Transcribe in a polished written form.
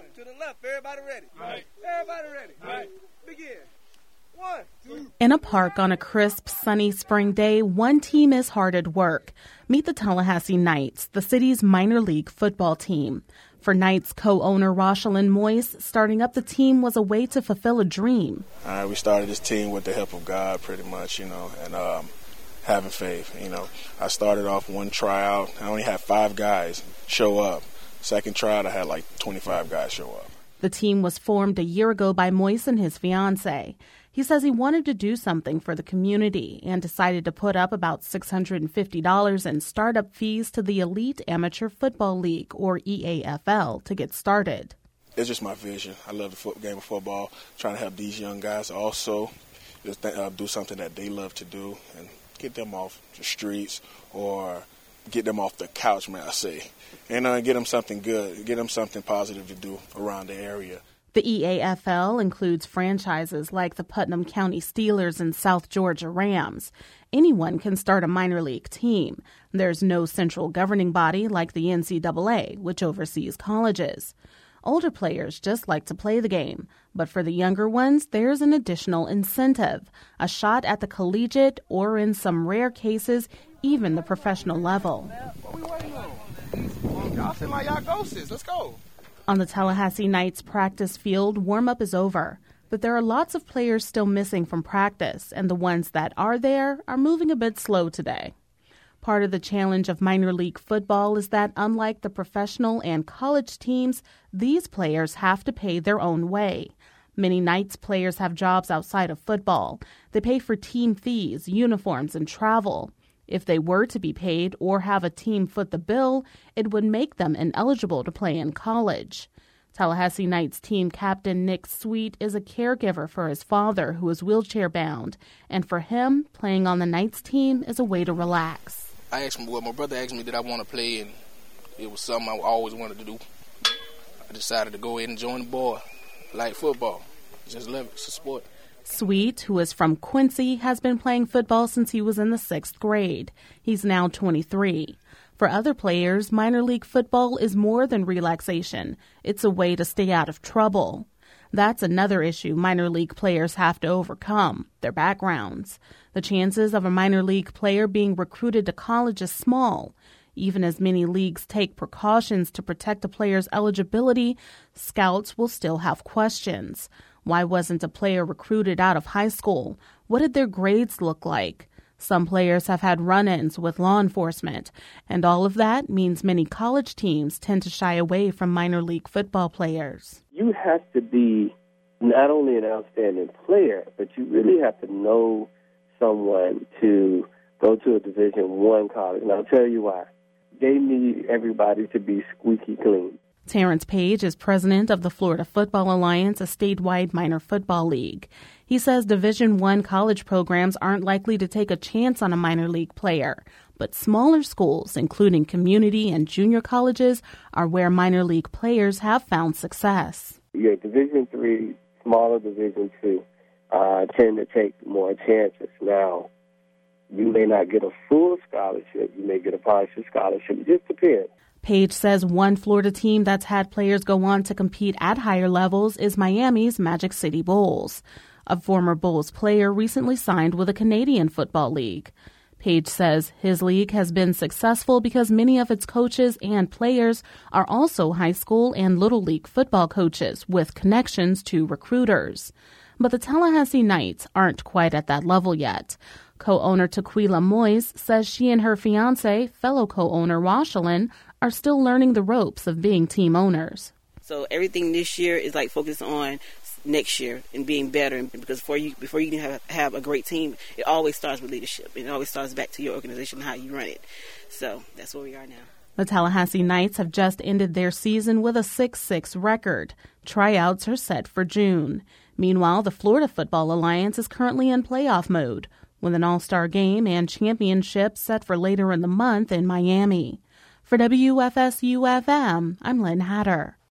left, to the left. Everybody ready? Right. Everybody ready? Right. Begin. 1, 2. In a park on a crisp, sunny spring day, one team is hard at work. Meet the Tallahassee Knights, the city's minor league football team. For Knights co-owner Rosalind Moyes, starting up the team was a way to fulfill a dream. We started this team with the help of God, pretty much, and having faith. I started off one tryout. I only had 5 guys show up. Second tryout, I had like 25 guys show up. The team was formed a year ago by Moyes and his fiancée. He says he wanted to do something for the community and decided to put up about $650 in startup fees to the Elite Amateur Football League, or EAFL, to get started. It's just my vision. I love the game of football, trying to help these young guys also just do something that they love to do and get them off the streets or get them off the couch, may I say, and get them something good, get them something positive to do around the area. The EAFL includes franchises like the Putnam County Steelers and South Georgia Rams. Anyone can start a minor league team. There's no central governing body like the NCAA, which oversees colleges. Older players just like to play the game, but for the younger ones, there's an additional incentive, a shot at the collegiate or, in some rare cases, even the professional level. What we waiting on? Y'all seem like y'all ghosts. Let's go. On the Tallahassee Knights practice field, warm-up is over, but there are lots of players still missing from practice, and the ones that are there are moving a bit slow today. Part of the challenge of minor league football is that, unlike the professional and college teams, these players have to pay their own way. Many Knights players have jobs outside of football. They pay for team fees, uniforms, and travel. If they were to be paid or have a team foot the bill, it would make them ineligible to play in college. Tallahassee Knights team captain Nick Sweet is a caregiver for his father, who is wheelchair-bound, and for him, playing on the Knights team is a way to relax. My brother asked me did I want to play, and it was something I always wanted to do. I decided to go ahead and join the board. I like football. Just love it. It's a sport. Sweet, who is from Quincy, has been playing football since he was in the 6th grade. He's now 23. For other players, minor league football is more than relaxation. It's a way to stay out of trouble. That's another issue minor league players have to overcome, their backgrounds. The chances of a minor league player being recruited to college is small. Even as many leagues take precautions to protect a player's eligibility, scouts will still have questions. Why wasn't a player recruited out of high school? What did their grades look like? Some players have had run-ins with law enforcement, and all of that means many college teams tend to shy away from minor league football players. You have to be not only an outstanding player, but you really have to know someone to go to a Division I college, and I'll tell you why. They need everybody to be squeaky clean. Terrence Page is president of the Florida Football Alliance, a statewide minor football league. He says Division I college programs aren't likely to take a chance on a minor league player, but smaller schools, including community and junior colleges, are where minor league players have found success. Your Division III, smaller Division II, tend to take more chances. Now, you may not get a full scholarship. You may get a partial scholarship. It just depends. Page says one Florida team that's had players go on to compete at higher levels is Miami's Magic City Bulls. A former Bulls player recently signed with a Canadian Football League. Page says his league has been successful because many of its coaches and players are also high school and little league football coaches with connections to recruiters. But the Tallahassee Knights aren't quite at that level yet. Co-owner Tequila Moyes says she and her fiancé, fellow co-owner Rosalind, are still learning the ropes of being team owners. So everything this year is like focused on next year and being better. And because before you can have a great team, it always starts with leadership. It always starts back to your organization and how you run it. So that's where we are now. The Tallahassee Knights have just ended their season with a 6-6 record. Tryouts are set for June. Meanwhile, the Florida Football Alliance is currently in playoff mode, with an all-star game and championship set for later in the month in Miami. For WFSU-FM, I'm Lynn Hatter.